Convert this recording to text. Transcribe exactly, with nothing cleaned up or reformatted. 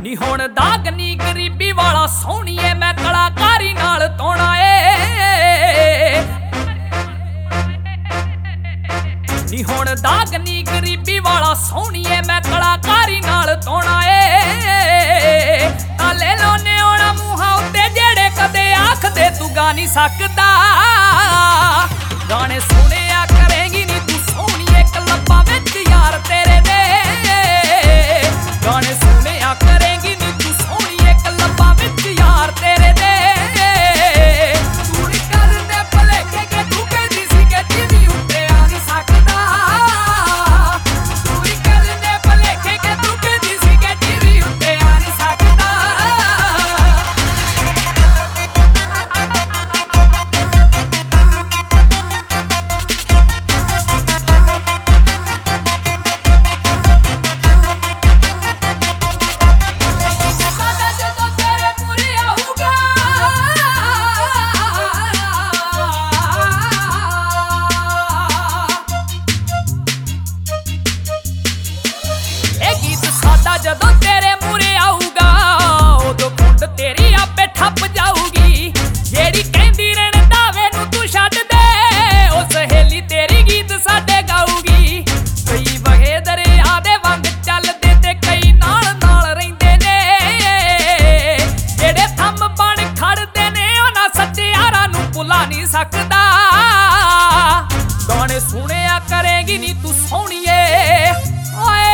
ਨੀ ਹੁਣ ਦਾਗ ਨੀ ਗਰੀਬੀ ਵਾਲਾ ਸੋਹਣੀਏ ਮੈਂ ਕਲਾਕਾਰੀ ਨਾਲ ਤੋਣਾ ਏ ਨੀ ਹੁਣ ਦਾਗ ਨੀ ਗਰੀਬੀ ਵਾਲਾ ਸੋਹਣੀਏ ਮੈਂ ਕਲਾਕਾਰੀ ਨਾਲ ਤੋਣਾ ਏ ਆਲੇ ਲੋਨੇ ਆਉਣਾ ਮੂੰਹਾਂ ਉੱਤੇ ਜਿਹੜੇ ਕਦੇ ਆਖਦੇ ਤੂੰ ਗਾ ਨਹੀਂ ਸਕਦਾ ਗਾਣੇ ਸੁਣਿਆ ਕਰੇਂਗੀ ਨੀ ਤੂੰ ਸੋਹਣੀਏ ਕਲੱਬਾਂ ਵਿੱਚ ਯਾਰ ਤੇਰੇ ਦੇ ਗਾਣੇ ਸੁਣਿਆ ਕਰੇਂਗੀ ਨੀ ਤੂੰ ਸੋਹਣੀਏ ਕਲੱਬਾਂ ਵਿੱਚ ਯਾਰ ਤੇਰੇ ਦੇ ਤੂੰ ਨੀ ਕਰਦੇ ਭੁਲੇਖੇ ਕਿ ਤੂੰ ਕਹਿੰਦੀ ਸੀ ਕਿ ਟੀਵੀ ਉੱਤੇ ਆ ਨਹੀਂ ਸਕਦਾ ਤੂੰ ਨੀ ਕਰਦੇ ਭੁਲੇਖੇ ਕਿ ਤੂੰ ਕਹਿੰਦੀ ਸੀ ਕਿ ਟੀਵੀ ਉੱਤੇ ਆ ਨਹੀਂ ਸਕਦਾ ਜਦੋਂ ਤੇਰੇ ਮੂਰੇ ਆਊਗਾ ਉਦੋਂ ਖੁੰਡ ਤੇਰੀ ਆਪੇ ਠੱਪ ਜਾਊਗੀ ਜਿਹੜੀ ਕਹਿੰਦੀ ਰਣਦਾਵੇ ਨੂੰ ਤੂੰ ਛੱਡ ਦੇ ਉਹ ਸਹੇਲੀ ਤੇਰੀ ਗੀਤ ਸਾਡੇ ਗਾਊਗੀ ਕਈ ਵਗੇ ਦਰਿਆ ਦੇ ਵਾਂਗ ਚੱਲਦੇ ਤੇ ਕਈ ਨਾਲ ਨਾਲ ਰਹਿੰਦੇ ਨੇ ਜਿਹੜੇ ਥੰਮ ਬਣ ਖੜਦੇ ਨੇ ਉਹਨਾਂ ਸੱਚਿਆਰਾਂ ਨੂੰ ਭੁਲਾ ਨਹੀਂ ਸਕਦਾ ਗਾਣੇ ਸੁਣਿਆ ਕਰੇਗੀ ਨੀ ਤੂੰ ਸੋਹਣੀਏ ਓਏ